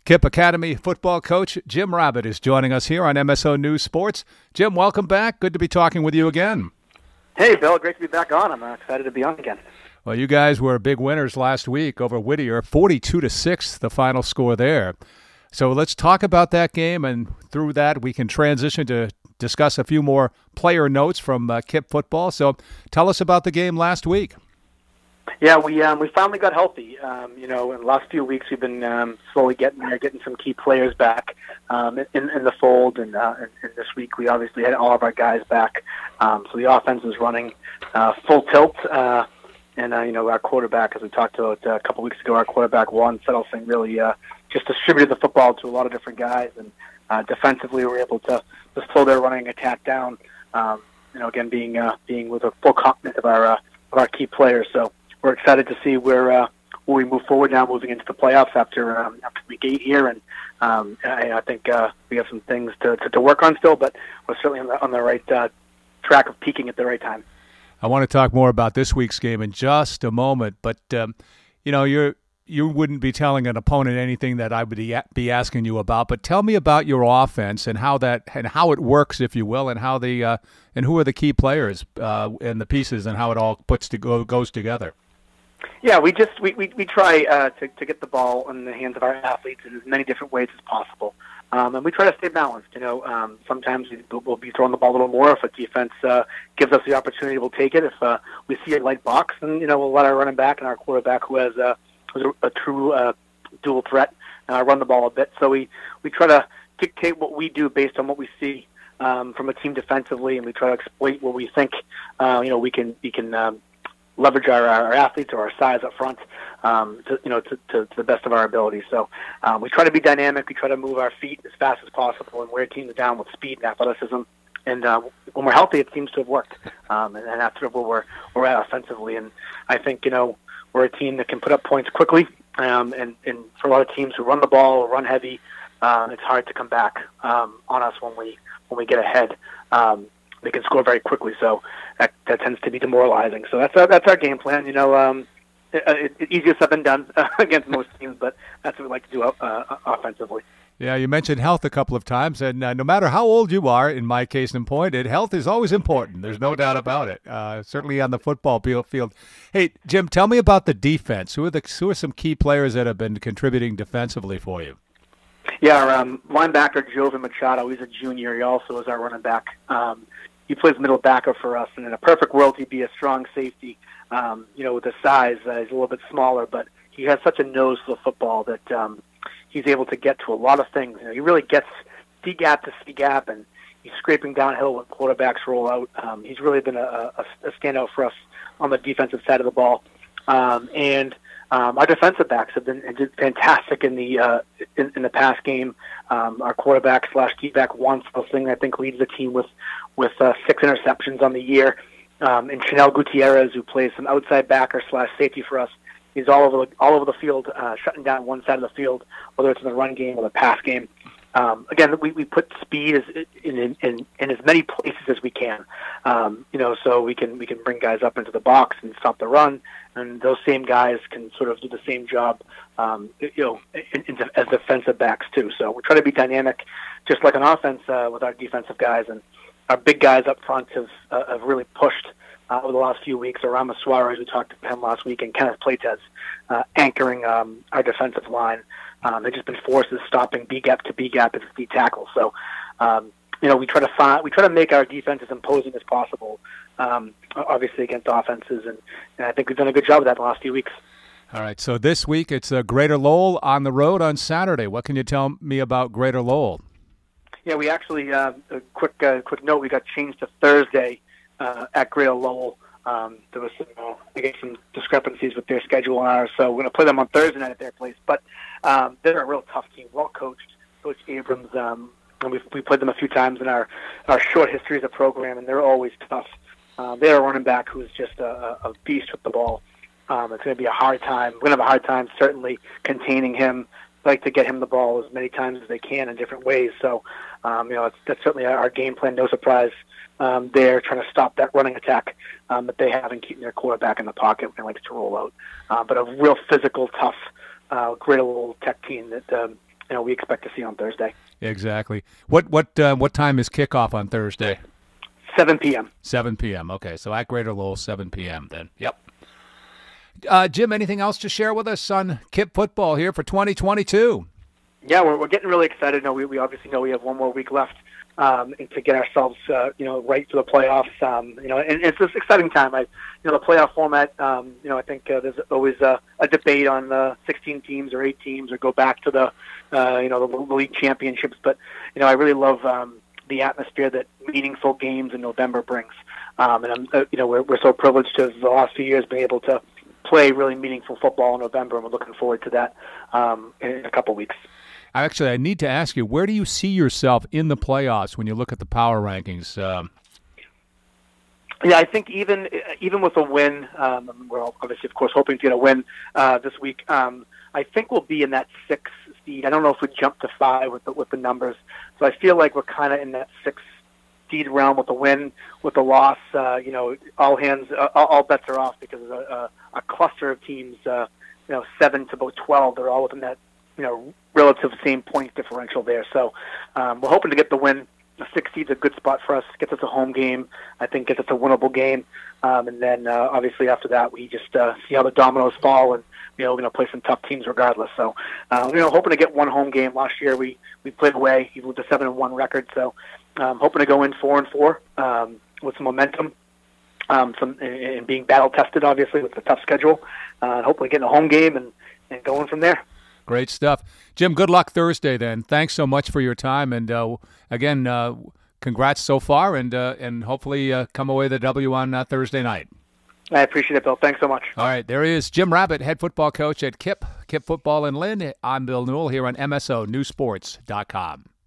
KIPP Academy football coach Jim Rabbit is joining us here on MSO News Sports. Jim, welcome back. Good to be talking with you again. Hey, Bill. Great to be back on. I'm excited to be on again. Well, you guys were big winners last week over Whittier, 42-6, the final score there. So let's talk about that game, and through that we can transition to discuss a few more player notes from KIPP football. So tell us about the game last week. Yeah, we finally got healthy. In the last few weeks we've been slowly getting some key players back in the fold, and this week we obviously had all of our guys back. So the offense is running full tilt, and our quarterback, as we talked about a couple weeks ago, our quarterback Juan Settelsing really just distributed the football to a lot of different guys, and defensively we were able to slow their running attack down. Again being with a full complement of our key players. So we're excited to see where we move forward now, moving into the playoffs after week 8 here, and I think we have some things to work on still, but we're certainly on the right track of peaking at the right time. I want to talk more about this week's game in just a moment, but you wouldn't be telling an opponent anything that I would be asking you about. But tell me about your offense and how it works, if you will, and how and who are the key players and the pieces, and how it all goes together. Yeah, we try to get the ball in the hands of our athletes in as many different ways as possible, and we try to stay balanced. Sometimes we'll be throwing the ball a little more. If a defense gives us the opportunity, we'll take it. If we see a light box, then we'll let our running back and our quarterback, who has a true dual threat, run the ball a bit. So we try to dictate what we do based on what we see from a team defensively, and we try to exploit what we think we can leverage our athletes or our size up front to the best of our ability. So we try to be dynamic. We try to move our feet as fast as possible and wear teams down with speed and athleticism. And when we're healthy, it seems to have worked. And that's sort of where we're at offensively. And I think we're a team that can put up points quickly. And for a lot of teams who run the ball or run heavy, it's hard to come back on us when we get ahead. They can score very quickly, so that tends to be demoralizing. So that's our game plan. It's easier said than done against most teams, but that's what we like to do offensively. Yeah, you mentioned health a couple of times, and no matter how old you are, in my case in point, health is always important. There's no doubt about it, certainly on the football field. Hey, Jim, tell me about the defense. Who are some key players that have been contributing defensively for you? Yeah, our linebacker, Joven Machado, he's a junior. He also is our running back. He plays middle backer for us, and in a perfect world, he'd be a strong safety. With the size, he's a little bit smaller, but he has such a nose for the football that he's able to get to a lot of things. He really gets D-gap to C-gap, and he's scraping downhill when quarterbacks roll out. He's really been a standout for us on the defensive side of the ball. And our defensive backs have been fantastic in the pass game. Our quarterback / D-back Juan Settelsing, I think, leads the team with 6 interceptions on the year. And Chanel Gutierrez, who plays some outside backer / safety for us, he's all over the field, shutting down one side of the field, whether it's in the run game or the pass game. Again, we put speed in as many places as we can, so we can bring guys up into the box and stop the run, and those same guys can sort of do the same job, as defensive backs too. So we try to be dynamic, just like an offense with our defensive guys, and our big guys up front have really pushed over the last few weeks. Ramos Suarez, we talked to him last week, and Kenneth Plates anchoring our defensive line. They've just been forces stopping B-gap to B-gap as D tackle. So, we try to make our defense as imposing as possible, obviously against offenses, and I think we've done a good job of that in the last few weeks. All right, so this week it's Greater Lowell on the road on Saturday. What can you tell me about Greater Lowell? Yeah, we actually, a quick note, we got changed to Thursday at Greater Lowell. There was some discrepancies with their schedule and ours, so we're going to play them on Thursday night at their place. But they're a real tough team, well coached. Coach Abrams, and we played them a few times in our short history as a program, and they're always tough. They're a running back who's just a beast with the ball. It's going to be a hard time. We're going to have a hard time certainly containing him. Like to get him the ball as many times as they can in different ways. So, that's certainly our game plan. No surprise there, trying to stop that running attack that they have and keeping their quarterback in the pocket when they like to roll out. But a real physical, tough, great little tech team that we expect to see on Thursday. Exactly. What time is kickoff on Thursday? 7 p.m. 7 p.m. Okay, so at Greater Lowell, 7 p.m. then. Yep. Jim, anything else to share with us on KIPP football here for 2022? Yeah, we're getting really excited. We obviously know we have one more week left to get ourselves right to the playoffs. And it's this exciting time. The playoff format. I think there's always a debate on the 16 teams or 8 teams, or go back to the the league championships. But I really love the atmosphere that meaningful games in November brings. And we're so privileged to the last few years being able to play really meaningful football in November, and we're looking forward to that in a couple weeks. Actually, I need to ask you, where do you see yourself in the playoffs when you look at the power rankings? Yeah, I think even with a win, we're obviously, of course, hoping to get a win this week. I think we'll be in that 6 seed. I don't know if we jump to 5 with the numbers. So I feel like we're kind of in that 6 seed realm with the win, with the loss. All bets are off, because a cluster of teams, 7 to about 12, they're all within that relative same point differential there. So we're hoping to get the win. The 6 seed's a good spot for us. Gets us a home game. I think gets us a winnable game. And then obviously after that, we just see how the dominoes fall, and we're going to play some tough teams regardless. So hoping to get one home game. Last year we played away even with the 7-1 record. So hoping to go in 4-4 with some momentum. And being battle tested, obviously, with the tough schedule. Hopefully getting a home game and going from there. Great stuff. Jim, good luck Thursday then. Thanks so much for your time. And again, congrats so far, and hopefully come away with a W on Thursday night. I appreciate it, Bill. Thanks so much. All right, there is Jim Rabbit, head football coach at KIPP Football in Lynn. I'm Bill Newell here on MSO Newsports.com.